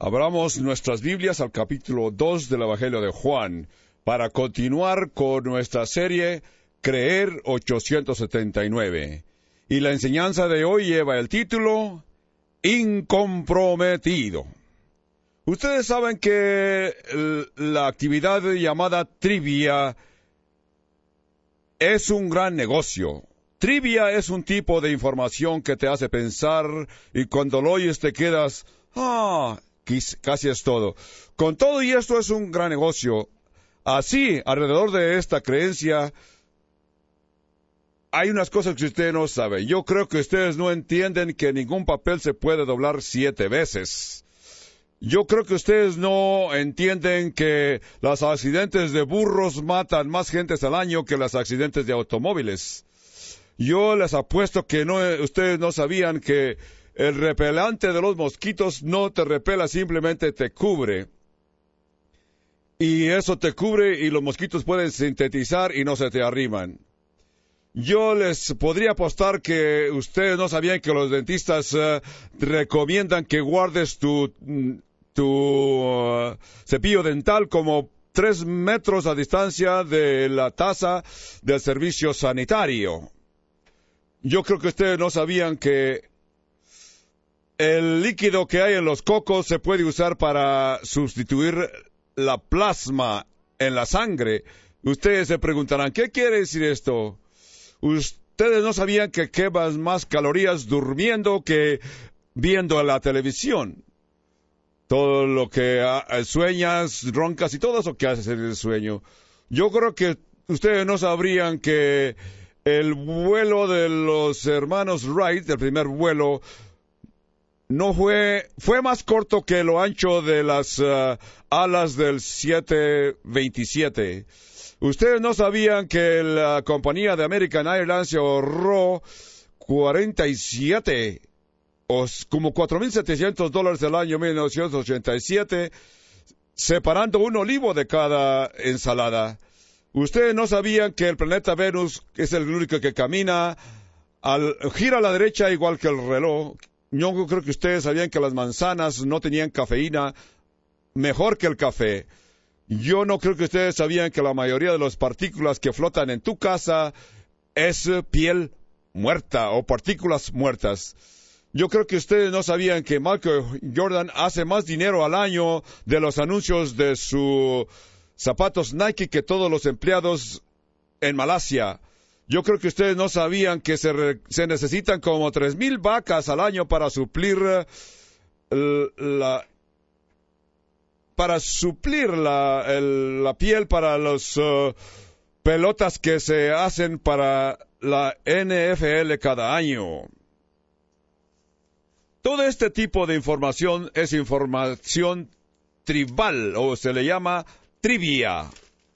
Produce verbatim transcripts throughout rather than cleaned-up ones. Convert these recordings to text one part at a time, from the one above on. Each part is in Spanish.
Abramos nuestras Biblias al capítulo dos del Evangelio de Juan para continuar con nuestra serie Creer ochocientos setenta y nueve. Y la enseñanza de hoy lleva el título Incomprometido. Ustedes saben que la actividad llamada trivia es un gran negocio. Trivia es un tipo de información que te hace pensar y cuando lo oyes te quedas, ah, casi es todo. Con todo y esto es un gran negocio. Así, alrededor de esta creencia, hay unas cosas que ustedes no saben. Yo creo que ustedes no entienden que ningún papel se puede doblar siete veces. Yo creo que ustedes no entienden que los accidentes de burros matan más gentes al año que los accidentes de automóviles. Yo les apuesto que no, ustedes no sabían que el repelente de los mosquitos no te repela, simplemente te cubre. Y eso te cubre y los mosquitos pueden sintetizar y no se te arriman. Yo les podría apostar que ustedes no sabían que los dentistas uh, recomiendan que guardes tu, tu uh, cepillo dental como tres metros a distancia de la taza del servicio sanitario. Yo creo que ustedes no sabían que el líquido que hay en los cocos se puede usar para sustituir la plasma en la sangre. Ustedes se preguntarán, ¿qué quiere decir esto? Ustedes no sabían que quemas más calorías durmiendo que viendo la televisión. Todo lo que uh, sueñas, roncas y todo eso que haces en el sueño. Yo creo que ustedes no sabrían que el vuelo de los hermanos Wright, el primer vuelo, no fue, fue más corto que lo ancho de las uh, alas del siete veintisiete. Ustedes no sabían que la compañía de American Airlines se ahorró cuarenta y siete, o como cuatro mil setecientos dólares el año mil novecientos ochenta y siete, separando un olivo de cada ensalada. Ustedes no sabían que el planeta Venus es el único que camina, al, gira a la derecha igual que el reloj. Yo creo que ustedes sabían que las manzanas no tenían cafeína mejor que el café. Yo no creo que ustedes sabían que la mayoría de las partículas que flotan en tu casa es piel muerta o partículas muertas. Yo creo que ustedes no sabían que Michael Jordan hace más dinero al año de los anuncios de sus zapatos Nike que todos los empleados en Malasia. Yo creo que ustedes no sabían que se, re, se necesitan como tres mil vacas al año para suplir uh, la para suplir la, el, la piel para las uh, pelotas que se hacen para la N F L cada año. Todo este tipo de información es información tribal o se le llama trivia.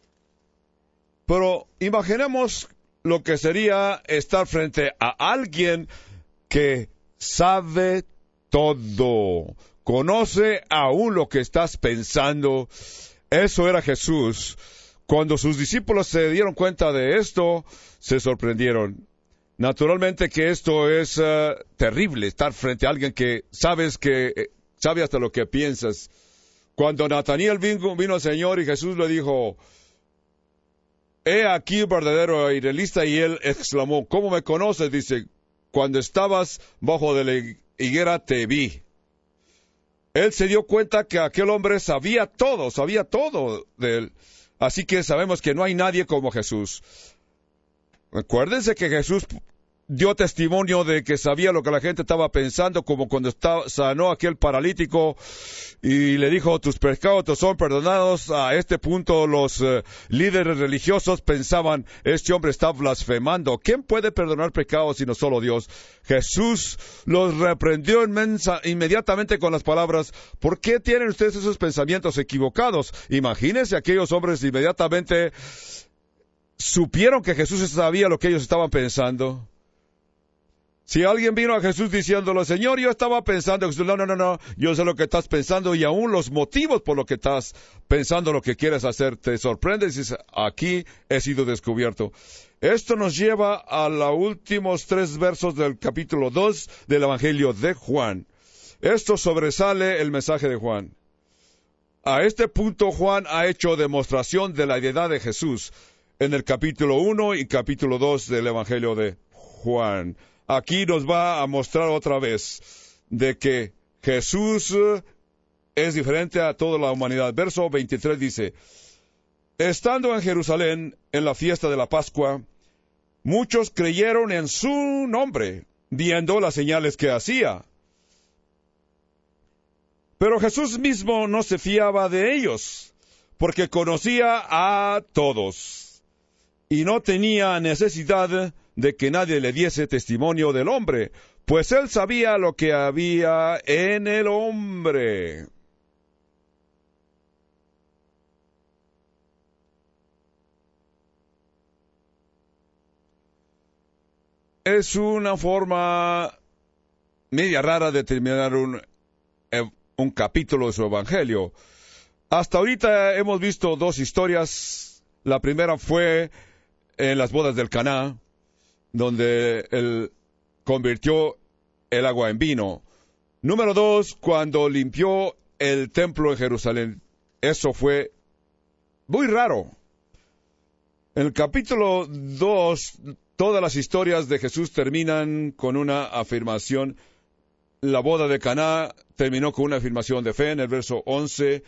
Pero imaginemos lo que sería estar frente a alguien que sabe todo, conoce aún lo que estás pensando. Eso era Jesús. Cuando sus discípulos se dieron cuenta de esto, se sorprendieron. Naturalmente que esto es uh, terrible, estar frente a alguien que sabes que eh, sabe hasta lo que piensas. Cuando Natanael vino, vino al Señor y Jesús le dijo, he aquí un verdadero israelita, y él exclamó, ¿cómo me conoces? Dice, cuando estabas bajo de la higuera te vi. Él se dio cuenta que aquel hombre sabía todo, sabía todo de él. Así que sabemos que no hay nadie como Jesús. Acuérdense que Jesús dio testimonio de que sabía lo que la gente estaba pensando, como cuando estaba, sanó a aquel paralítico y le dijo, tus pecados te son perdonados. A este punto los uh, líderes religiosos pensaban, este hombre está blasfemando. ¿Quién puede perdonar pecados sino solo Dios? Jesús los reprendió inmensa, inmediatamente con las palabras, ¿por qué tienen ustedes esos pensamientos equivocados? Imagínense, aquellos hombres inmediatamente supieron que Jesús sabía lo que ellos estaban pensando. Si alguien vino a Jesús diciéndole, Señor, yo estaba pensando, Jesús, no, no, no, no, yo sé lo que estás pensando y aún los motivos por lo que estás pensando lo que quieres hacer, te sorprendes y dices, aquí he sido descubierto. Esto nos lleva a los últimos tres versos del capítulo dos del Evangelio de Juan. Esto sobresale el mensaje de Juan. A este punto Juan ha hecho demostración de la deidad de Jesús en el capítulo uno y capítulo dos del Evangelio de Juan. Aquí nos va a mostrar otra vez de que Jesús es diferente a toda la humanidad. Verso veintitrés dice: estando en Jerusalén en la fiesta de la Pascua, muchos creyeron en su nombre, viendo las señales que hacía. Pero Jesús mismo no se fiaba de ellos, porque conocía a todos, y no tenía necesidad de que nadie le diese testimonio del hombre, pues él sabía lo que había en el hombre. Es una forma media rara de terminar un, un capítulo de su Evangelio. Hasta ahorita hemos visto dos historias. La primera fue en las bodas del Caná, donde él convirtió el agua en vino. Número dos, cuando limpió el templo en Jerusalén. Eso fue muy raro. En el capítulo dos, todas las historias de Jesús terminan con una afirmación. La boda de Caná terminó con una afirmación de fe. En el verso once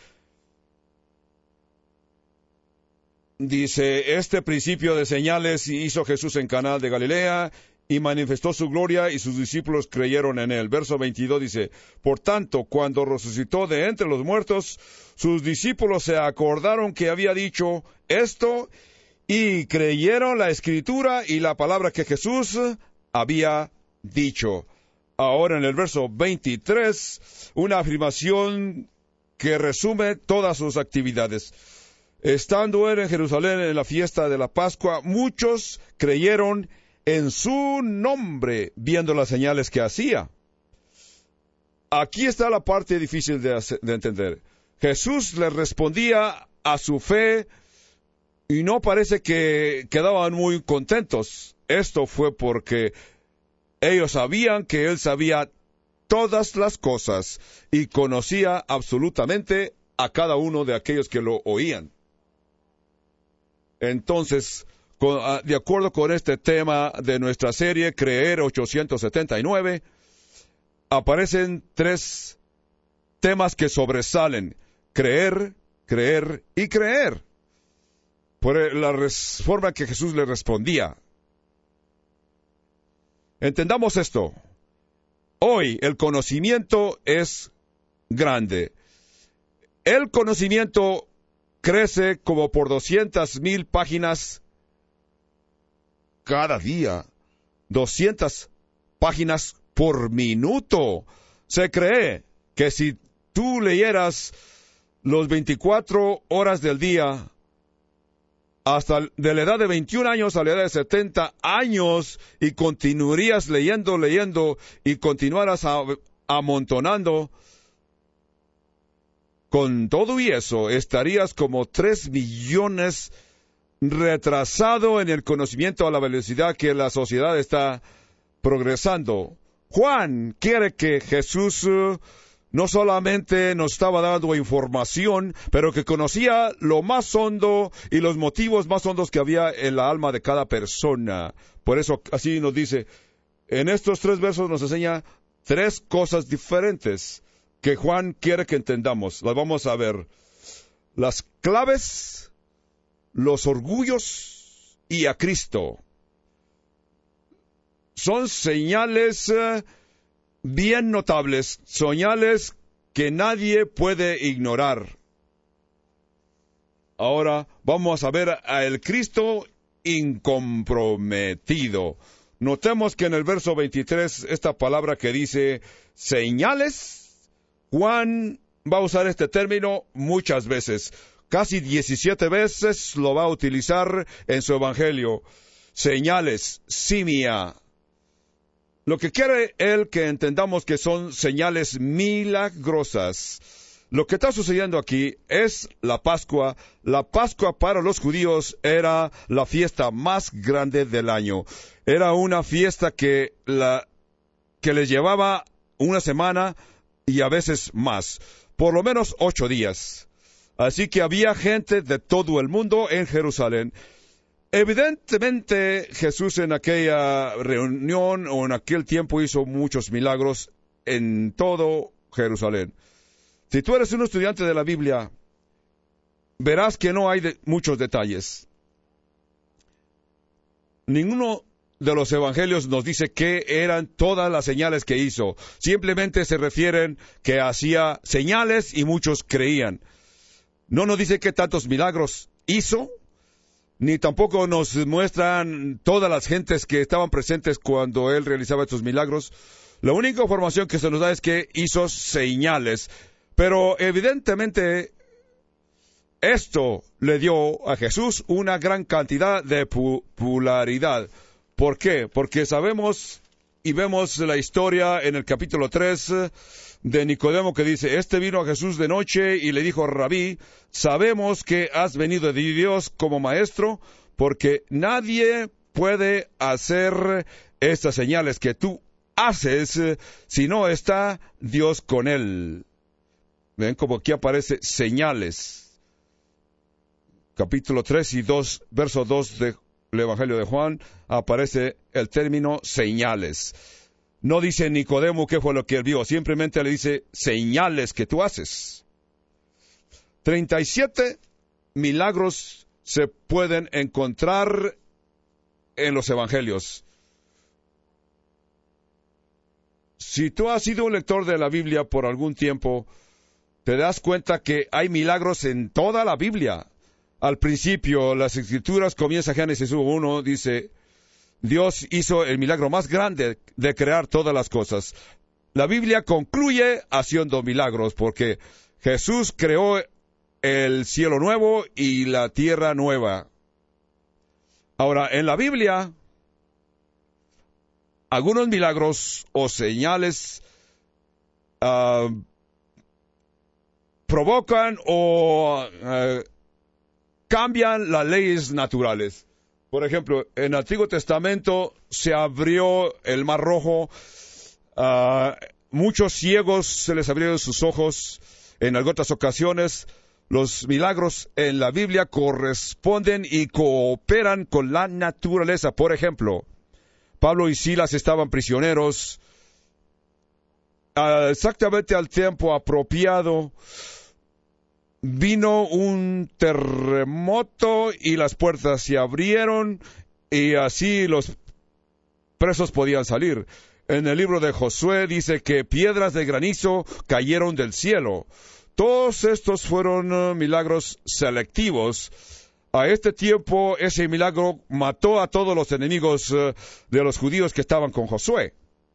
dice: este principio de señales hizo Jesús en Caná de Galilea, y manifestó su gloria, y sus discípulos creyeron en él. Verso veintidós dice: por tanto, cuando resucitó de entre los muertos, sus discípulos se acordaron que había dicho esto, y creyeron la Escritura y la palabra que Jesús había dicho. Ahora en el verso veintitrés, una afirmación que resume todas sus actividades. Estando él en Jerusalén en la fiesta de la Pascua, muchos creyeron en su nombre, viendo las señales que hacía. Aquí está la parte difícil de, hacer, de entender. Jesús les respondía a su fe, y no parece que quedaban muy contentos. Esto fue porque ellos sabían que él sabía todas las cosas y conocía absolutamente a cada uno de aquellos que lo oían. Entonces, con, de acuerdo con este tema de nuestra serie, Creer ochocientos setenta y nueve, aparecen tres temas que sobresalen: creer, creer y creer. Por la forma que Jesús le respondía. Entendamos esto. Hoy el conocimiento es grande. El conocimiento crece como por doscientas mil páginas cada día. doscientas páginas por minuto. Se cree que si tú leyeras los veinticuatro horas del día, hasta de la edad de veintiún años a la edad de setenta años, y continuarías leyendo, leyendo, y continuaras a, amontonando, con todo y eso, estarías como tres millones retrasado en el conocimiento a la velocidad que la sociedad está progresando. Juan quiere que Jesús uh, no solamente nos estaba dando información, pero que conocía lo más hondo y los motivos más hondos que había en la alma de cada persona. Por eso así nos dice, en estos tres versos nos enseña tres cosas diferentes que Juan quiere que entendamos. Las vamos a ver. Las claves, los orgullos y a Cristo. Son señales uh, bien notables, señales que nadie puede ignorar. Ahora vamos a ver al Cristo incomprometido. Notemos que en el verso veintitrés, esta palabra que dice señales, Juan va a usar este término muchas veces. Casi diecisiete veces lo va a utilizar en su evangelio. Señales, simia. Lo que quiere él que entendamos que son señales milagrosas. Lo que está sucediendo aquí es la Pascua. La Pascua para los judíos era la fiesta más grande del año. Era una fiesta que, la, que les llevaba una semana y a veces más. Por lo menos ocho días. Así que había gente de todo el mundo en Jerusalén. Evidentemente, Jesús en aquella reunión o en aquel tiempo hizo muchos milagros en todo Jerusalén. Si tú eres un estudiante de la Biblia, verás que no hay de muchos detalles. Ninguno de los evangelios nos dice qué eran todas las señales que hizo. Simplemente se refieren que hacía señales y muchos creían. No nos dice qué tantos milagros hizo, ni tampoco nos muestran todas las gentes que estaban presentes cuando él realizaba estos milagros. La única información que se nos da es que hizo señales. Pero evidentemente esto le dio a Jesús una gran cantidad de popularidad. ¿Por qué? Porque sabemos y vemos la historia en el capítulo tres de Nicodemo que dice, este vino a Jesús de noche y le dijo, Rabí, sabemos que has venido de Dios como maestro, porque nadie puede hacer estas señales que tú haces si no está Dios con él. Ven como aquí aparece señales. Capítulo tres y dos, verso dos del Evangelio de Juan, aparece el término señales. No dice Nicodemo qué fue lo que él vio, simplemente le dice señales que tú haces. treinta y siete milagros se pueden encontrar en los evangelios. Si tú has sido un lector de la Biblia por algún tiempo, te das cuenta que hay milagros en toda la Biblia. Al principio, las Escrituras comienza Génesis uno, dice, Dios hizo el milagro más grande de crear todas las cosas. La Biblia concluye haciendo milagros, porque Jesús creó el cielo nuevo y la tierra nueva. Ahora, en la Biblia, algunos milagros o señales uh, provocan o uh, cambian las leyes naturales. Por ejemplo, en el Antiguo Testamento se abrió el Mar Rojo, uh, muchos ciegos se les abrieron sus ojos en algunas ocasiones. Los milagros en la Biblia corresponden y cooperan con la naturaleza. Por ejemplo, Pablo y Silas estaban prisioneros. Uh, exactamente al tiempo apropiado, vino un terremoto y las puertas se abrieron y así los presos podían salir. En el libro de Josué dice que piedras de granizo cayeron del cielo. Todos estos fueron uh, milagros selectivos. A este tiempo, ese milagro mató a todos los enemigos uh, de los judíos que estaban con Josué.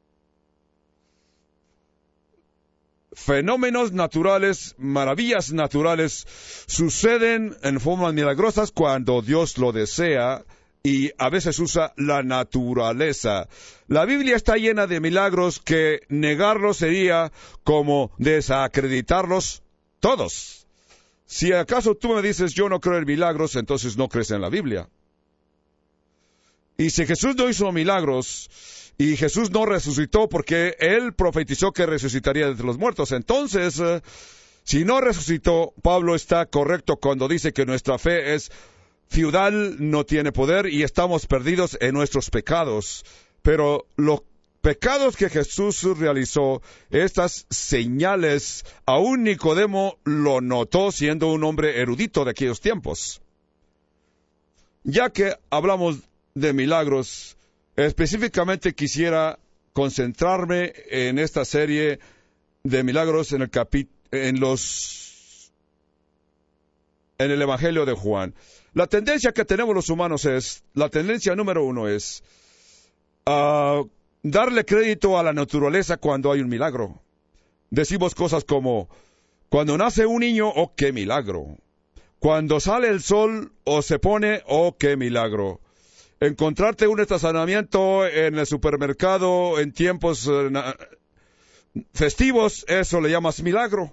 Fenómenos naturales, maravillas naturales, suceden en formas milagrosas cuando Dios lo desea y a veces usa la naturaleza. La Biblia está llena de milagros que negarlos sería como desacreditarlos todos. Si acaso tú me dices yo no creo en milagros, entonces no crees en la Biblia. Y si Jesús no hizo milagros y Jesús no resucitó porque Él profetizó que resucitaría de entre los muertos, entonces, eh, si no resucitó, Pablo está correcto cuando dice que nuestra fe es feudal, no tiene poder y estamos perdidos en nuestros pecados. Pero los pecados que Jesús realizó, estas señales, aún Nicodemo lo notó siendo un hombre erudito de aquellos tiempos. Ya que hablamos de milagros, específicamente quisiera concentrarme en esta serie de milagros en el capi- en los en el Evangelio de Juan. La tendencia que tenemos los humanos es, la tendencia número uno es uh, darle crédito a la naturaleza cuando hay un milagro. Decimos cosas como, cuando nace un niño, oh, qué milagro. Cuando sale el sol o se pone, oh, qué milagro. Encontrarte un estacionamiento en el supermercado en tiempos uh, na- festivos, eso le llamas milagro.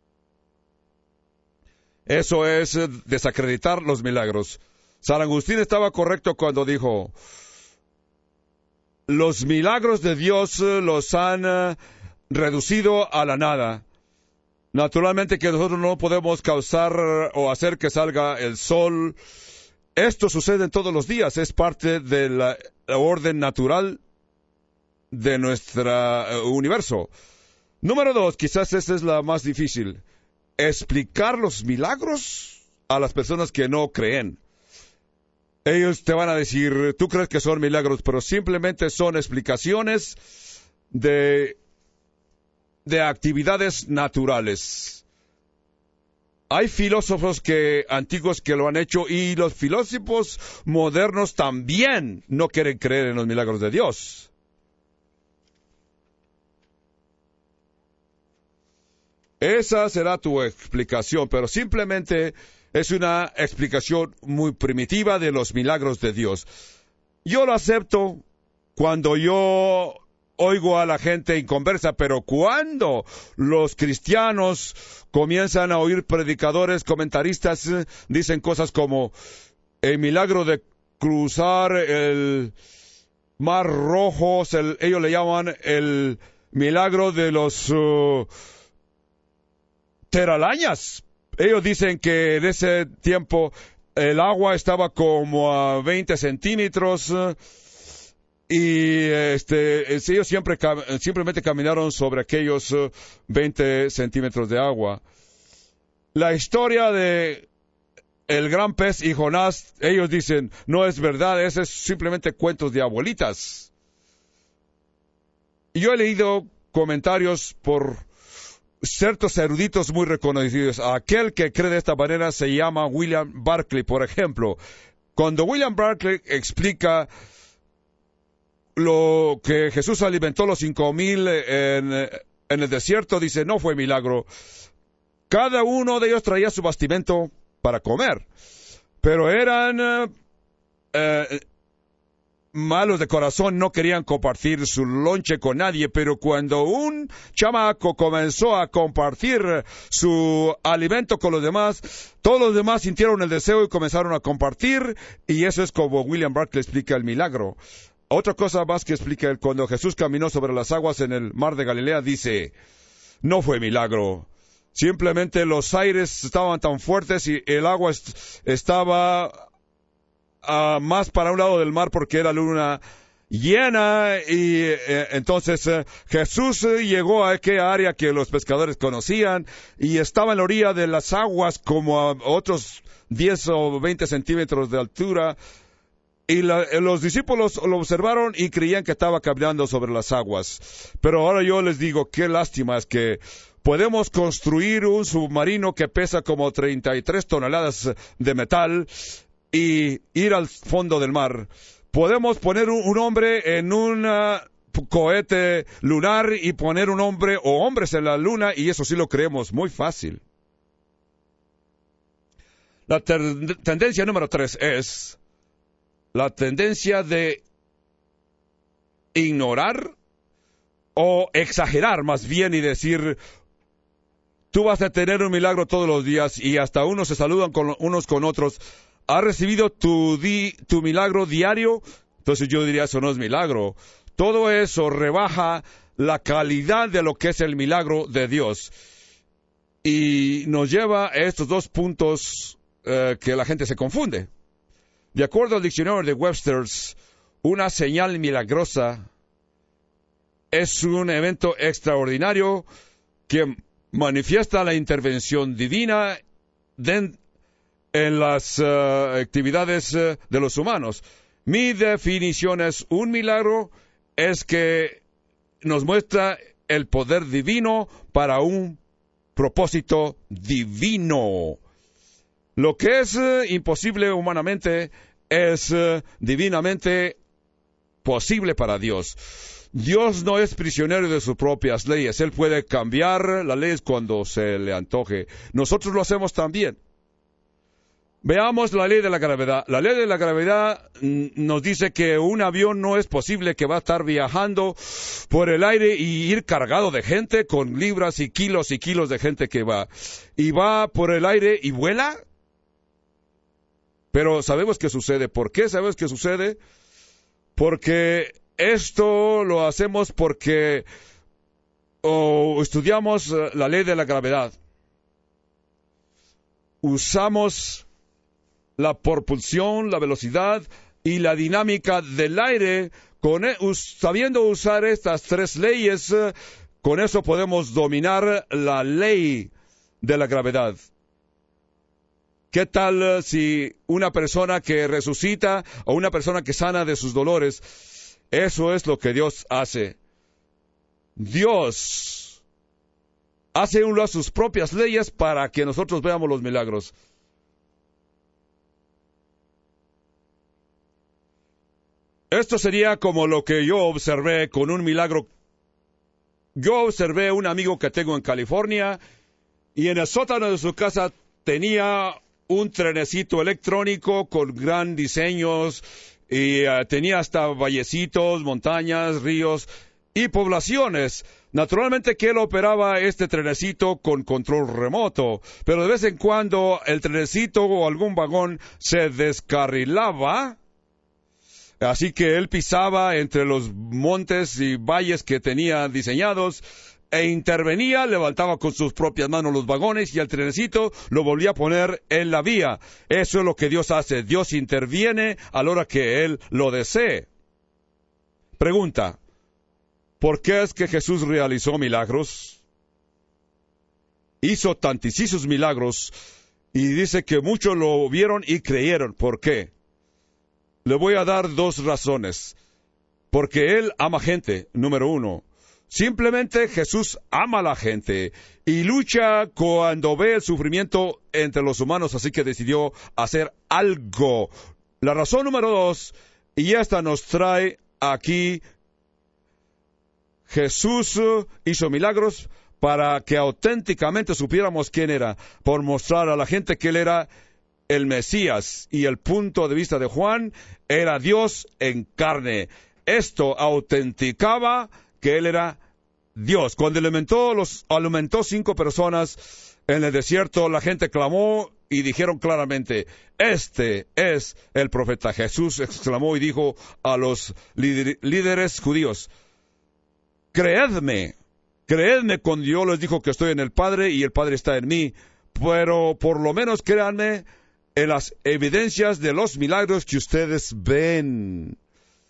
Eso es uh, desacreditar los milagros. San Agustín estaba correcto cuando dijo, los milagros de Dios uh, los han uh, reducido a la nada. Naturalmente que nosotros no podemos causar o hacer que salga el sol. Esto sucede en todos los días, es parte de la, la orden natural de nuestro uh, universo. Número dos, quizás esta es la más difícil, explicar los milagros a las personas que no creen. Ellos te van a decir, tú crees que son milagros, pero simplemente son explicaciones de, de actividades naturales. Hay filósofos que, antiguos que lo han hecho, y los filósofos modernos también no quieren creer en los milagros de Dios. Esa será tu explicación, pero simplemente es una explicación muy primitiva de los milagros de Dios. Yo lo acepto cuando yo oigo a la gente inconversa, pero cuando los cristianos comienzan a oír predicadores, comentaristas, dicen cosas como el milagro de cruzar el Mar Rojo, el, ellos le llaman el milagro de los uh, teralañas. Ellos dicen que en ese tiempo el agua estaba como a veinte centímetros y este, ellos siempre, simplemente caminaron sobre aquellos veinte centímetros de agua. La historia de el gran pez y Jonás, ellos dicen, no es verdad, ese es simplemente cuentos de abuelitas. Y yo he leído comentarios por ciertos eruditos muy reconocidos. Aquel que cree de esta manera se llama William Barclay, por ejemplo. Cuando William Barclay explica lo que Jesús alimentó los cinco mil en, en el desierto, dice, no fue milagro. Cada uno de ellos traía su bastimento para comer, pero eran eh, eh, malos de corazón, no querían compartir su lonche con nadie, pero cuando un chamaco comenzó a compartir su alimento con los demás, todos los demás sintieron el deseo y comenzaron a compartir, y eso es como William Barclay explica el milagro. Otra cosa más que explica él, cuando Jesús caminó sobre las aguas en el mar de Galilea, dice, no fue milagro. Simplemente los aires estaban tan fuertes y el agua est- estaba uh, más para un lado del mar porque era luna llena y eh, entonces eh, Jesús eh, llegó a aquella área que los pescadores conocían y estaba en la orilla de las aguas como a otros diez o veinte centímetros de altura. Y la, los discípulos lo observaron y creían que estaba caminando sobre las aguas. Pero ahora yo les digo, qué lástima es que podemos construir un submarino que pesa como treinta y tres toneladas de metal y ir al fondo del mar. Podemos poner un, un hombre en un uh, cohete lunar y poner un hombre o hombres en la luna, y eso sí lo creemos muy fácil. La ter- tendencia número tres es la tendencia de ignorar o exagerar más bien y decir, tú vas a tener un milagro todos los días y hasta unos se saludan con unos con otros. ¿Has recibido tu, di, tu milagro diario? Entonces yo diría, eso no es milagro. Todo eso rebaja la calidad de lo que es el milagro de Dios. Y nos lleva a estos dos puntos eh, que la gente se confunde. De acuerdo al diccionario de Webster, una señal milagrosa es un evento extraordinario que manifiesta la intervención divina de, en las uh, actividades uh, de los humanos. Mi definición es un milagro, es que nos muestra el poder divino para un propósito divino. Lo que es uh, imposible humanamente es uh, divinamente posible para Dios. Dios no es prisionero de sus propias leyes. Él puede cambiar las leyes cuando se le antoje. Nosotros lo hacemos también. Veamos la ley de la gravedad. La ley de la gravedad mm, nos dice que un avión no es posible que va a estar viajando por el aire y ir cargado de gente con libras y kilos y kilos de gente que va. Y va por el aire y vuela. Pero sabemos qué sucede. ¿Por qué sabemos qué sucede? Porque esto lo hacemos porque oh, estudiamos la ley de la gravedad. usamos la propulsión, la velocidad y la dinámica del aire. Con, sabiendo usar estas tres leyes, con eso podemos dominar la ley de la gravedad. ¿Qué tal si una persona que resucita o una persona que sana de sus dolores? Eso es lo que Dios hace. Dios hace uno a sus propias leyes para que nosotros veamos los milagros. Esto sería como lo que yo observé con un milagro. Yo observé a un amigo que tengo en California y en el sótano de su casa tenía un trenecito electrónico con gran diseños y uh, tenía hasta vallecitos, montañas, ríos y poblaciones. Naturalmente que él operaba este trenecito con control remoto, pero de vez en cuando el trenecito o algún vagón se descarrilaba. Así que él pisaba entre los montes y valles que tenía diseñados e intervenía, levantaba con sus propias manos los vagones y el trenecito lo volvía a poner en la vía. Eso es lo que Dios hace. Dios interviene a la hora que Él lo desee. Pregunta, ¿por qué es que Jesús realizó milagros? Hizo tantísimos milagros y dice que muchos lo vieron y creyeron. ¿Por qué? Le voy a dar dos razones. Porque Él ama gente, número uno. Simplemente Jesús ama a la gente y lucha cuando ve el sufrimiento entre los humanos, así que decidió hacer algo. La razón número dos, y esta nos trae aquí, Jesús hizo milagros para que auténticamente supiéramos quién era, por mostrar a la gente que Él era el Mesías, y el punto de vista de Juan era Dios en carne. Esto autenticaba que Él era Dios. Cuando alimentó, los, alimentó cinco personas en el desierto, la gente clamó y dijeron claramente, este es el profeta. Jesús exclamó y dijo a los líderes judíos, creedme, creedme cuando yo les digo que estoy en el Padre y el Padre está en mí, pero por lo menos créanme en las evidencias de los milagros que ustedes ven.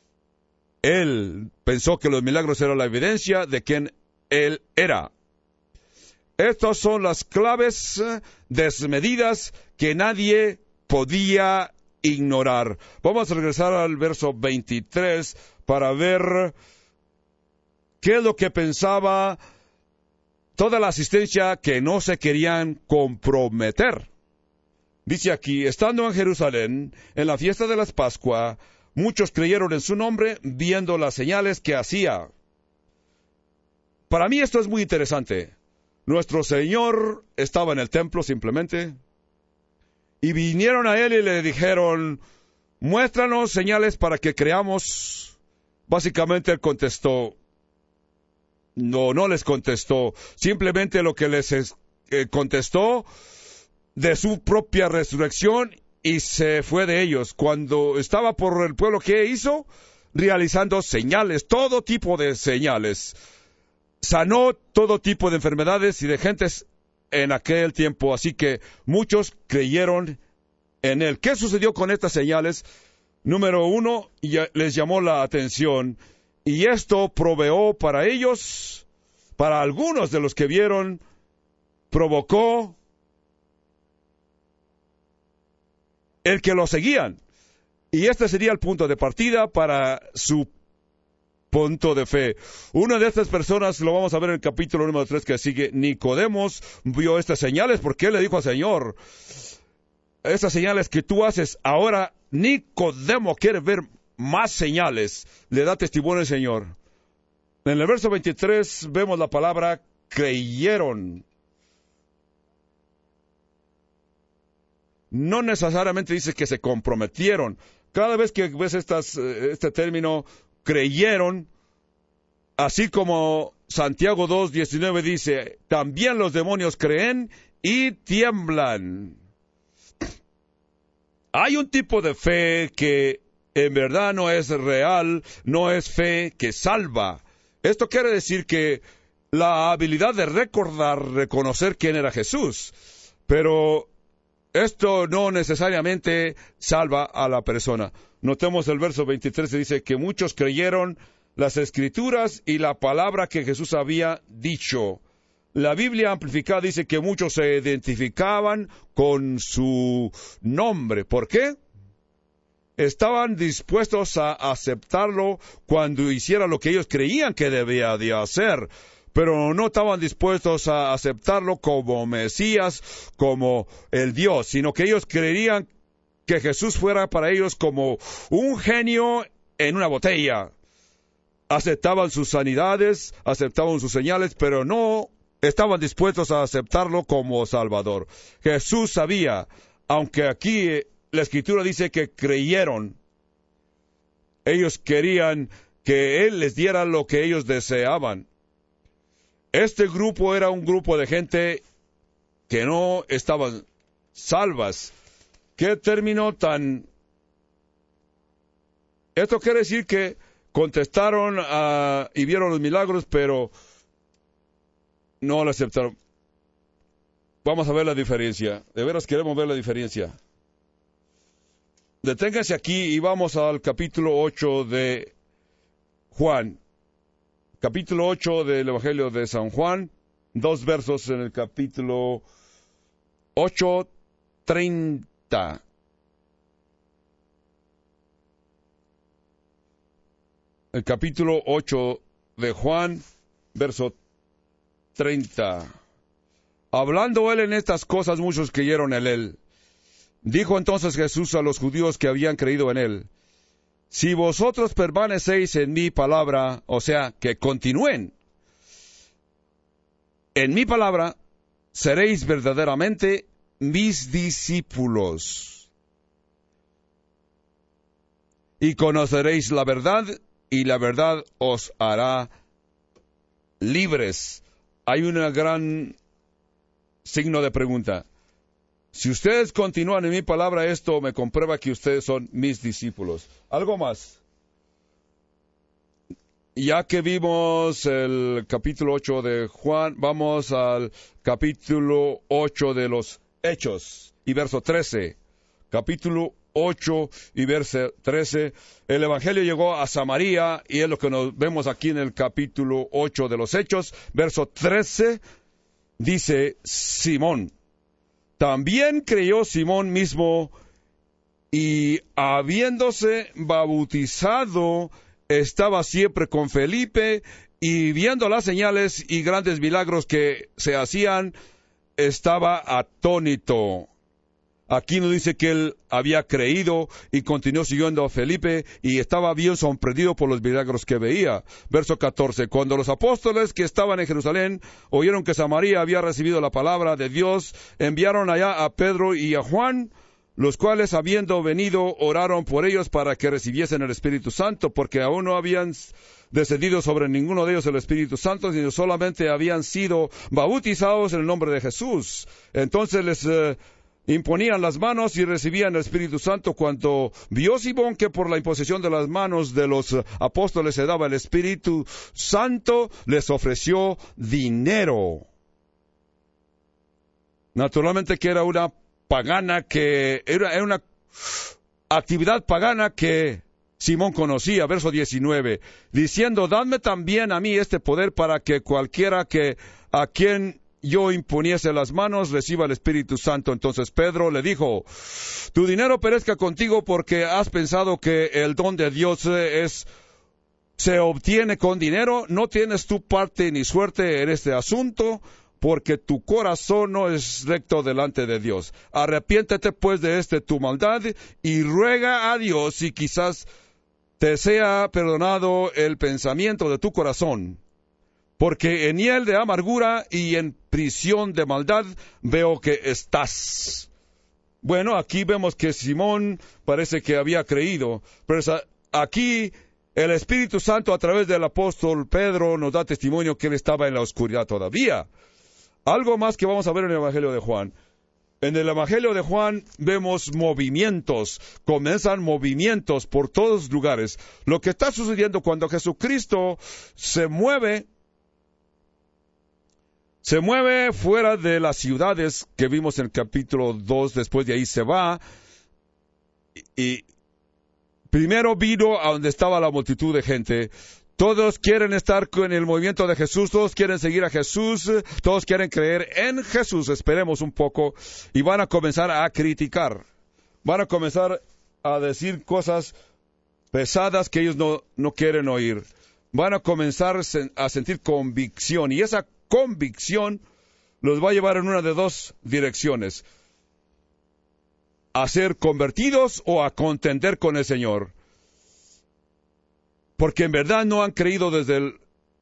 Él pensó que los milagros eran la evidencia de quién Él era. Estas son las claves desmedidas que nadie podía ignorar. Vamos a regresar al verso veintitrés para ver qué es lo que pensaba toda la asistencia que no se querían comprometer. Dice aquí, estando en Jerusalén, en la fiesta de las Pascuas, muchos creyeron en su nombre, viendo las señales que hacía. Para mí esto es muy interesante. Nuestro Señor estaba en el templo simplemente, y vinieron a Él y le dijeron, muéstranos señales para que creamos. Básicamente Él contestó, no, no les contestó. Simplemente lo que les es, eh, contestó de su propia resurrección y se fue de ellos. Cuando estaba por el pueblo, ¿qué hizo? Realizando señales, todo tipo de señales. Sanó todo tipo de enfermedades y de gentes en aquel tiempo. Así que muchos creyeron en Él. ¿Qué sucedió con estas señales? Número uno, les llamó la atención. Y esto proveó para ellos, para algunos de los que vieron, provocó el que lo seguían. Y este sería el punto de partida para su punto de fe. Una de estas personas, lo vamos a ver en el capítulo número tres que sigue, Nicodemos vio estas señales porque él le dijo al Señor, estas señales que tú haces, ahora Nicodemo quiere ver más señales. Le da testimonio al Señor. En el verso veintitrés vemos la palabra creyeron. No necesariamente dice que se comprometieron. Cada vez que ves estas, este término, creyeron, así como Santiago dos diecinueve dice, también los demonios creen y tiemblan. Hay un tipo de fe que en verdad no es real, no es fe que salva. Esto quiere decir que la habilidad de recordar, reconocer quién era Jesús, pero esto no necesariamente salva a la persona. Notemos el verso veintitrés, dice que muchos creyeron las Escrituras y la palabra que Jesús había dicho. La Biblia amplificada dice que muchos se identificaban con su nombre. ¿Por qué? Estaban dispuestos a aceptarlo cuando hiciera lo que ellos creían que debía de hacer, pero no estaban dispuestos a aceptarlo como Mesías, como el Dios, sino que ellos creían que Jesús fuera para ellos como un genio en una botella. Aceptaban sus sanidades, aceptaban sus señales, pero no estaban dispuestos a aceptarlo como Salvador. Jesús sabía, aunque aquí la Escritura dice que creyeron, ellos querían que Él les diera lo que ellos deseaban. Este grupo era un grupo de gente que no estaban salvas. ¿Qué término tan...? Esto quiere decir que contestaron uh, y vieron los milagros, pero no lo aceptaron. Vamos a ver la diferencia. De veras queremos ver la diferencia. Deténganse aquí y vamos al capítulo ocho de Juan. Capítulo ocho del Evangelio de San Juan. Dos versos en el capítulo ocho, treinta. El capítulo ocho de Juan, verso treinta. Hablando él en estas cosas, muchos creyeron en él. Dijo entonces Jesús a los judíos que habían creído en él: si vosotros permanecéis en mi palabra, o sea, que continúen en mi palabra, seréis verdaderamente mis discípulos. Y conoceréis la verdad, y la verdad os hará libres. Hay un gran signo de pregunta. Si ustedes continúan en mi palabra, esto me comprueba que ustedes son mis discípulos. ¿Algo más? Ya que vimos el capítulo ocho de Juan, vamos al capítulo ocho de los Hechos y verso trece. Capítulo ocho y verso trece. El Evangelio llegó a Samaria y es lo que nos vemos aquí en el capítulo ocho de los Hechos. Verso trece dice: Simón. También creyó Simón mismo, y habiéndose bautizado, estaba siempre con Felipe, y viendo las señales y grandes milagros que se hacían, estaba atónito. Aquí nos dice que él había creído y continuó siguiendo a Felipe y estaba bien sorprendido por los milagros que veía. Verso catorce. Cuando los apóstoles que estaban en Jerusalén oyeron que Samaria había recibido la palabra de Dios, enviaron allá a Pedro y a Juan, los cuales, habiendo venido, oraron por ellos para que recibiesen el Espíritu Santo, porque aún no habían descendido sobre ninguno de ellos el Espíritu Santo, sino solamente habían sido bautizados en el nombre de Jesús. Entonces les eh, imponían las manos y recibían el Espíritu Santo. Cuando vio Simón que por la imposición de las manos de los apóstoles se daba el Espíritu Santo, les ofreció dinero. Naturalmente que era una pagana, que era, era una actividad pagana que Simón conocía. Verso diecinueve, diciendo: dadme también a mí este poder para que cualquiera que a quien yo imponiese las manos reciba el Espíritu Santo. Entonces Pedro le dijo: tu dinero perezca contigo, porque has pensado que el don de Dios es se obtiene con dinero. No tienes tu parte ni suerte en este asunto, porque tu corazón no es recto delante de Dios. Arrepiéntete pues de este tu maldad y ruega a Dios, y quizás te sea perdonado el pensamiento de tu corazón. Porque en hiel de amargura y en prisión de maldad veo que estás. Bueno, aquí vemos que Simón parece que había creído, pero aquí el Espíritu Santo a través del apóstol Pedro nos da testimonio que él estaba en la oscuridad todavía. Algo más que vamos a ver en el Evangelio de Juan. En el Evangelio de Juan vemos movimientos, comienzan movimientos por todos lugares. Lo que está sucediendo cuando Jesucristo se mueve, Se mueve fuera de las ciudades que vimos en el capítulo dos, después de ahí se va, y, y primero vino a donde estaba la multitud de gente. Todos quieren estar con el movimiento de Jesús, todos quieren seguir a Jesús, todos quieren creer en Jesús. Esperemos un poco y van a comenzar a criticar. Van a comenzar a decir cosas pesadas que ellos no, no quieren oír. Van a comenzar a sentir convicción y esa convicción los va a llevar en una de dos direcciones: a ser convertidos o a contender con el Señor. Porque en verdad no han creído desde el,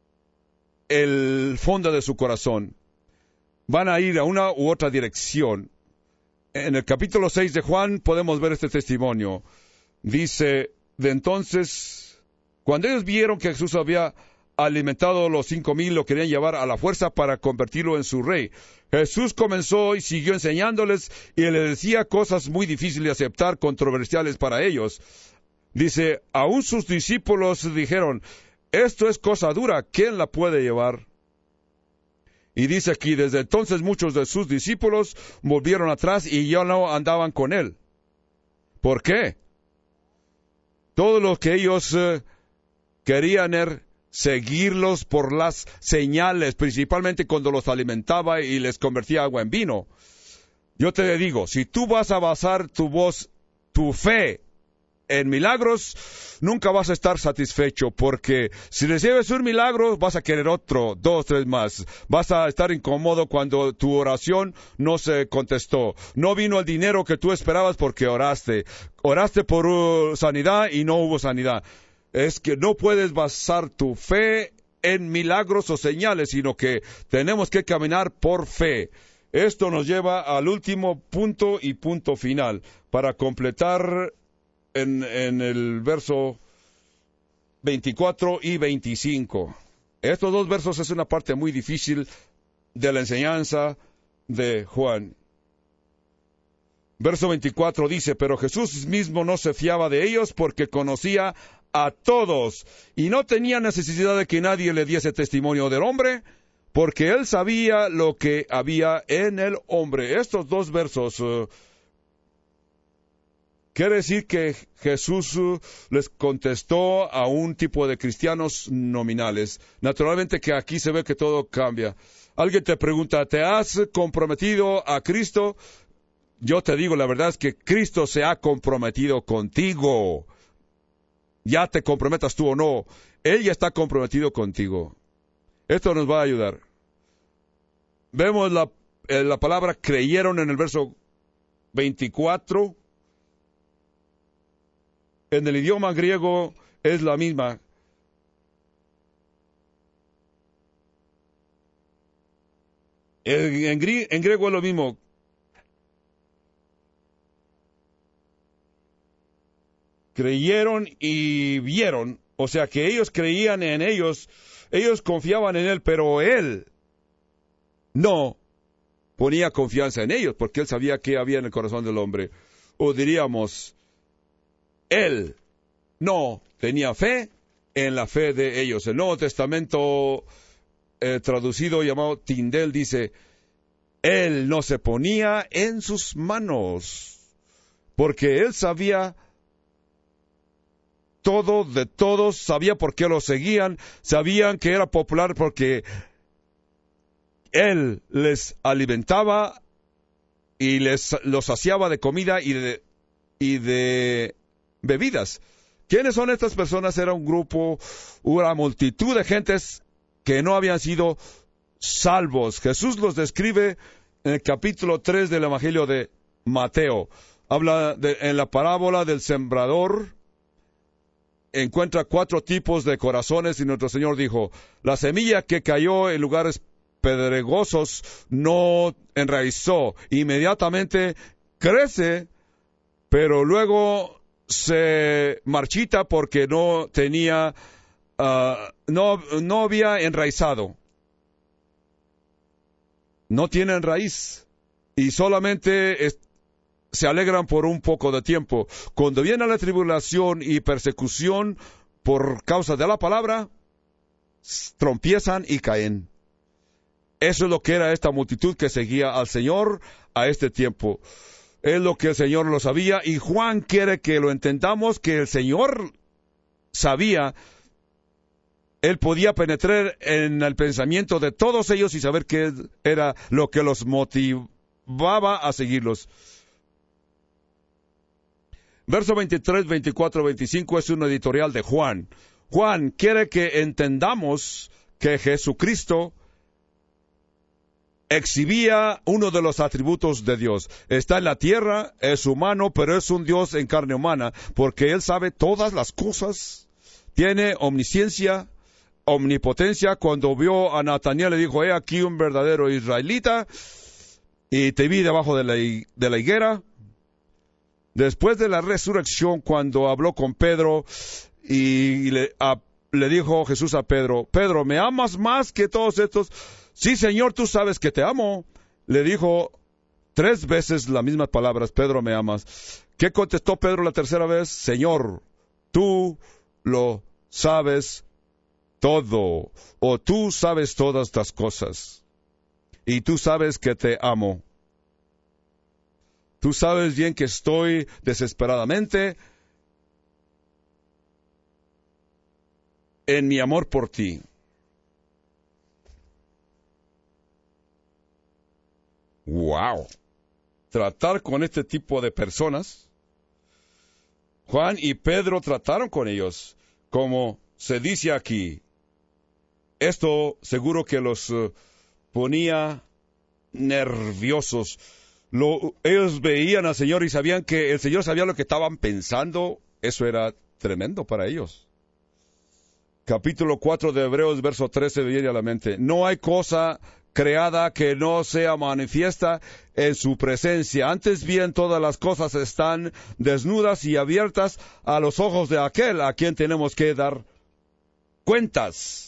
el fondo de su corazón. Van a ir a una u otra dirección. En el capítulo seis de Juan podemos ver este testimonio. Dice, de entonces, cuando ellos vieron que Jesús había alimentado a los cinco mil, lo querían llevar a la fuerza para convertirlo en su rey. Jesús comenzó y siguió enseñándoles y le decía cosas muy difíciles de aceptar, controversiales para ellos. Dice, aún sus discípulos dijeron, esto es cosa dura, ¿quién la puede llevar? Y dice aquí, desde entonces muchos de sus discípulos volvieron atrás y ya no andaban con él. ¿Por qué? Todo lo que ellos eh, querían era seguirlos por las señales, principalmente cuando los alimentaba y les convertía agua en vino. Yo te digo, si tú vas a basar tu voz, tu fe, en milagros, nunca vas a estar satisfecho, porque si recibes un milagro, vas a querer otro, dos, tres más. Vas a estar incómodo cuando tu oración no se contestó. No vino el dinero que tú esperabas porque oraste. Oraste por uh, sanidad y no hubo sanidad. Es que no puedes basar tu fe en milagros o señales, sino que tenemos que caminar por fe. Esto nos lleva al último punto y punto final, para completar En, en el verso veinticuatro y veinticinco. Estos dos versos es una parte muy difícil de la enseñanza de Juan. Verso veinticuatro dice, pero Jesús mismo no se fiaba de ellos porque conocía a todos y no tenía necesidad de que nadie le diese testimonio del hombre, porque él sabía lo que había en el hombre. Estos dos versos uh, quiere decir que Jesús les contestó a un tipo de cristianos nominales. Naturalmente que aquí se ve que todo cambia. Alguien te pregunta, ¿te has comprometido a Cristo? Yo te digo, la verdad es que Cristo se ha comprometido contigo. Ya te comprometas tú o no, Él ya está comprometido contigo. Esto nos va a ayudar. Vemos la, eh, la palabra creyeron en el verso veinticuatro. En el idioma griego es la misma. En, en, en griego es lo mismo. Creyeron y vieron. O sea que ellos creían en ellos. Ellos confiaban en Él, pero Él no ponía confianza en ellos, porque Él sabía qué había en el corazón del hombre. O diríamos, Él no tenía fe en la fe de ellos. El Nuevo Testamento eh, traducido llamado Tyndale dice, Él no se ponía en sus manos, porque Él sabía todo de todos, sabía por qué lo seguían, sabían que era popular porque Él les alimentaba y les los saciaba de comida y de, y de bebidas. ¿Quiénes son estas personas? Era un grupo, una multitud de gentes que no habían sido salvos. Jesús los describe en el capítulo tres del Evangelio de Mateo. Habla de, en la parábola del sembrador, encuentra cuatro tipos de corazones y nuestro Señor dijo, la semilla que cayó en lugares pedregosos no enraizó, inmediatamente crece, pero luego se marchita porque no tenía, uh, no, no había enraizado. No tienen raíz y solamente es, se alegran por un poco de tiempo. Cuando viene la tribulación y persecución por causa de la palabra, trompiezan y caen. Eso es lo que era esta multitud que seguía al Señor a este tiempo. Es lo que el Señor lo sabía, y Juan quiere que lo entendamos, que el Señor sabía. Él podía penetrar en el pensamiento de todos ellos y saber qué era lo que los motivaba a seguirlos. Verso veintitrés, veinticuatro, veinticinco es un editorial de Juan. Juan quiere que entendamos que Jesucristo exhibía uno de los atributos de Dios. Está en la tierra, es humano, pero es un Dios en carne humana, porque Él sabe todas las cosas. Tiene omnisciencia, omnipotencia. Cuando vio a Natanael le dijo, he aquí un verdadero israelita, y te vi debajo de la, de la higuera. Después de la resurrección, cuando habló con Pedro, y le, a, le dijo Jesús a Pedro, Pedro, ¿me amas más que todos estos? Sí, Señor, tú sabes que te amo. Le dijo tres veces las mismas palabras, Pedro, ¿me amas? ¿Qué contestó Pedro la tercera vez? Señor, tú lo sabes todo, o tú sabes todas estas cosas, y tú sabes que te amo. Tú sabes bien que estoy desesperadamente en mi amor por ti. ¡Wow! Tratar con este tipo de personas. Juan y Pedro trataron con ellos, como se dice aquí. Esto seguro que los uh, ponía nerviosos. Lo, ellos veían al Señor y sabían que el Señor sabía lo que estaban pensando. Eso era tremendo para ellos. Capítulo cuatro de Hebreos, verso trece, viene a la mente. No hay cosa creada que no sea manifiesta en su presencia. Antes bien, todas las cosas están desnudas y abiertas a los ojos de aquel a quien tenemos que dar cuentas.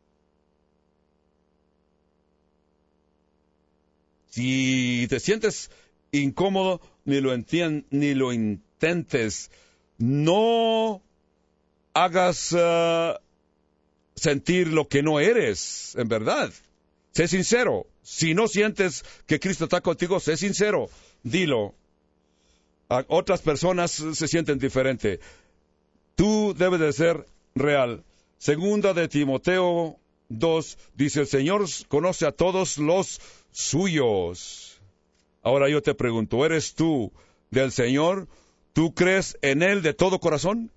Si te sientes incómodo, ni lo entien- ni lo intentes. No hagas uh, sentir lo que no eres, en verdad. Sé sincero. Si no sientes que Cristo está contigo, sé sincero. Dilo. A otras personas se sienten diferente. Tú debes de ser real. Segunda de Timoteo dos, dice, el Señor conoce a todos los suyos. Ahora yo te pregunto, ¿eres tú del Señor? ¿Tú crees en Él de todo corazón?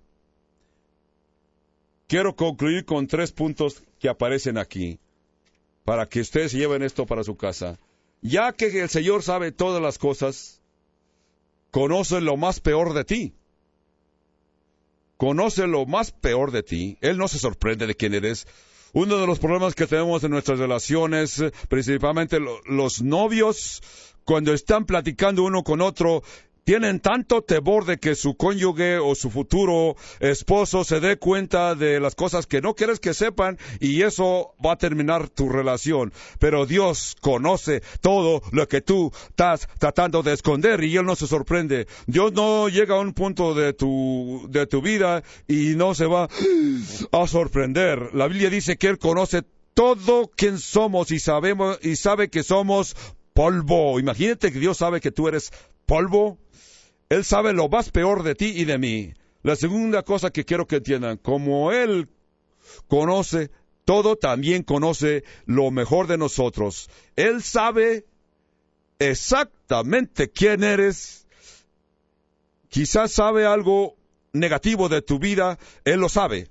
Quiero concluir con tres puntos que aparecen aquí, para que ustedes lleven esto para su casa. Ya que el Señor sabe todas las cosas, conoce lo más peor de ti. Conoce lo más peor de ti. Él no se sorprende de quién eres. Uno de los problemas que tenemos en nuestras relaciones, principalmente lo, los novios, cuando están platicando uno con otro, tienen tanto temor de que su cónyuge o su futuro esposo se dé cuenta de las cosas que no quieres que sepan, y eso va a terminar tu relación. Pero Dios conoce todo lo que tú estás tratando de esconder, y Él no se sorprende. Dios no llega a un punto de tu, de tu vida y no se va a sorprender. La Biblia dice que Él conoce todo quién somos y sabemos, y sabe que somos polvo. Imagínate que Dios sabe que tú eres polvo. Él sabe lo más peor de ti y de mí. La segunda cosa que quiero que entiendan, como Él conoce todo, también conoce lo mejor de nosotros. Él sabe exactamente quién eres. Quizás sabe algo negativo de tu vida, Él lo sabe.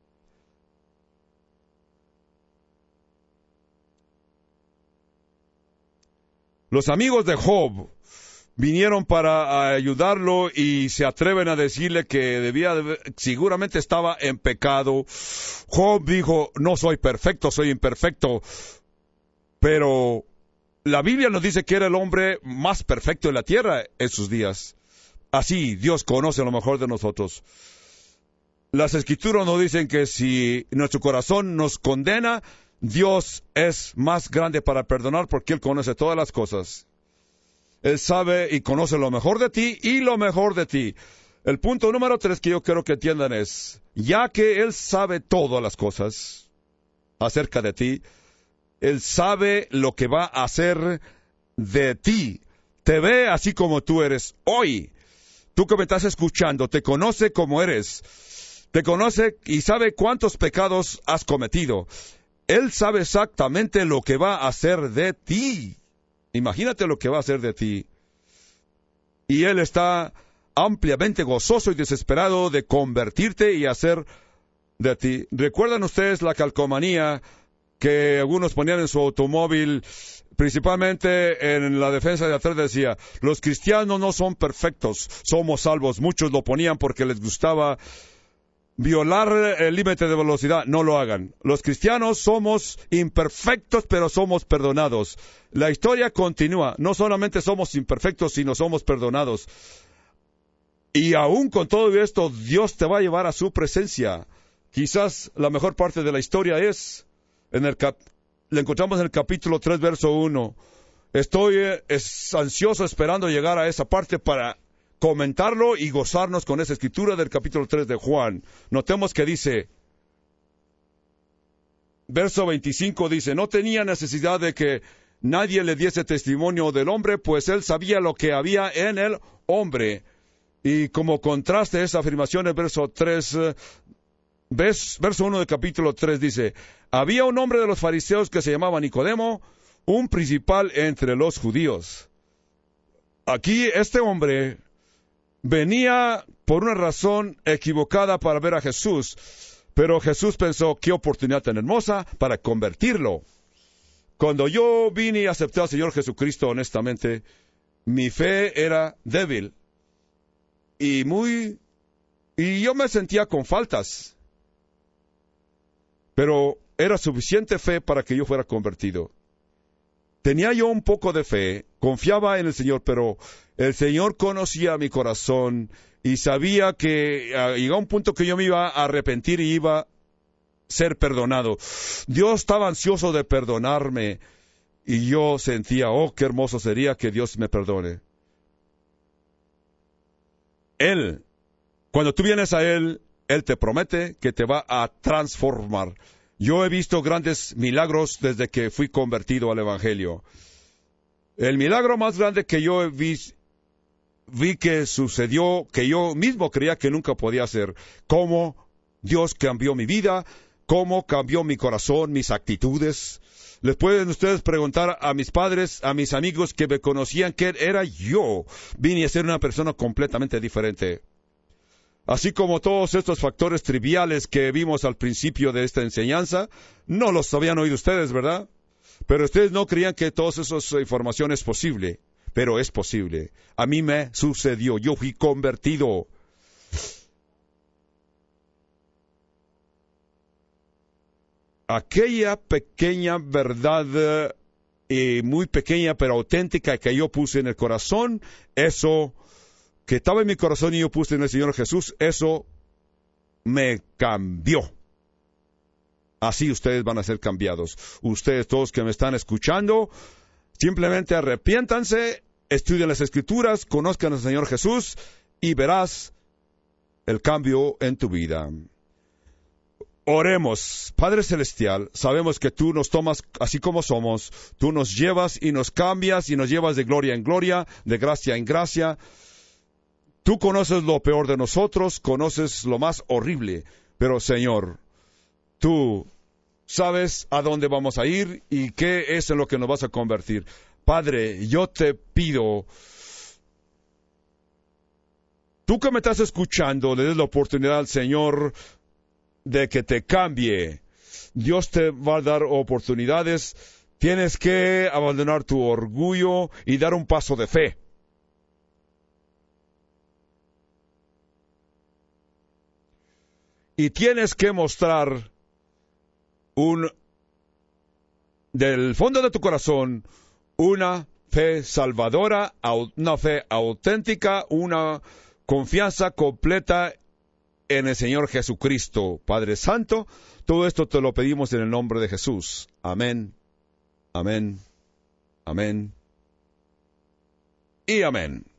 Los amigos de Job vinieron para ayudarlo y se atreven a decirle que debía, seguramente estaba en pecado. Job dijo, no soy perfecto, soy imperfecto. Pero la Biblia nos dice que era el hombre más perfecto en la tierra en sus días. Así, Dios conoce lo mejor de nosotros. Las Escrituras nos dicen que si nuestro corazón nos condena, Dios es más grande para perdonar porque Él conoce todas las cosas. Él sabe y conoce lo mejor de ti y lo mejor de ti. El punto número tres que yo quiero que entiendan es, ya que Él sabe todas las cosas acerca de ti, Él sabe lo que va a hacer de ti. Te ve así como tú eres hoy. Tú que me estás escuchando, te conoce como eres. Te conoce y sabe cuántos pecados has cometido. Él sabe exactamente lo que va a hacer de ti. Imagínate lo que va a hacer de ti. Y Él está ampliamente gozoso y desesperado de convertirte y hacer de ti. ¿Recuerdan ustedes la calcomanía que algunos ponían en su automóvil, principalmente en la defensa de atrás? Decía, los cristianos no son perfectos, somos salvos. Muchos lo ponían porque les gustaba violar el límite de velocidad. No lo hagan. Los cristianos somos imperfectos, pero somos perdonados. La historia continúa. No solamente somos imperfectos, sino somos perdonados. Y aún con todo esto, Dios te va a llevar a su presencia. Quizás la mejor parte de la historia es, en el cap, la encontramos en el capítulo tres, verso uno. Estoy eh, es, ansioso esperando llegar a esa parte para comentarlo y gozarnos con esa escritura del capítulo tres de Juan. Notemos que dice, verso veinticinco dice, no tenía necesidad de que nadie le diese testimonio del hombre, pues él sabía lo que había en el hombre. Y como contraste a esa afirmación, el verso tres, ves, verso uno del capítulo tres dice, había un hombre de los fariseos que se llamaba Nicodemo, un principal entre los judíos. Aquí este hombre venía por una razón equivocada para ver a Jesús, pero Jesús pensó, qué oportunidad tan hermosa para convertirlo. Cuando yo vine y acepté al Señor Jesucristo, honestamente, mi fe era débil y muy, y yo me sentía con faltas, pero era suficiente fe para que yo fuera convertido. Tenía yo un poco de fe, confiaba en el Señor, pero el Señor conocía mi corazón y sabía que uh, llegó un punto que yo me iba a arrepentir y iba a ser perdonado. Dios estaba ansioso de perdonarme y yo sentía, oh, qué hermoso sería que Dios me perdone. Él, cuando tú vienes a Él, Él te promete que te va a transformar. Yo he visto grandes milagros desde que fui convertido al Evangelio. El milagro más grande que yo vi, vi que sucedió, que yo mismo creía que nunca podía hacer. Cómo Dios cambió mi vida, cómo cambió mi corazón, mis actitudes. Les pueden ustedes preguntar a mis padres, a mis amigos que me conocían, que era yo. Vine a ser una persona completamente diferente. Así como todos estos factores triviales que vimos al principio de esta enseñanza, no los habían oído ustedes, ¿verdad? Pero ustedes no creían que todas esas información es posible, pero es posible. A mí me sucedió, yo fui convertido. Aquella pequeña verdad, eh, muy pequeña pero auténtica que yo puse en el corazón, eso que estaba en mi corazón y yo puse en el Señor Jesús, eso me cambió. Así ustedes van a ser cambiados. Ustedes todos que me están escuchando, simplemente arrepiéntanse, estudien las Escrituras, conozcan al Señor Jesús y verás el cambio en tu vida. Oremos. Padre Celestial, sabemos que tú nos tomas así como somos, tú nos llevas y nos cambias y nos llevas de gloria en gloria, de gracia en gracia. Tú conoces lo peor de nosotros, conoces lo más horrible, pero Señor, tú sabes a dónde vamos a ir y qué es en lo que nos vas a convertir. Padre, yo te pido, tú que me estás escuchando, le des la oportunidad al Señor de que te cambie. Dios te va a dar oportunidades. Tienes que abandonar tu orgullo y dar un paso de fe. Y tienes que mostrar un, del fondo de tu corazón, una fe salvadora, una fe auténtica, una confianza completa en el Señor Jesucristo. Padre Santo, todo esto te lo pedimos en el nombre de Jesús. Amén, amén, amén y amén.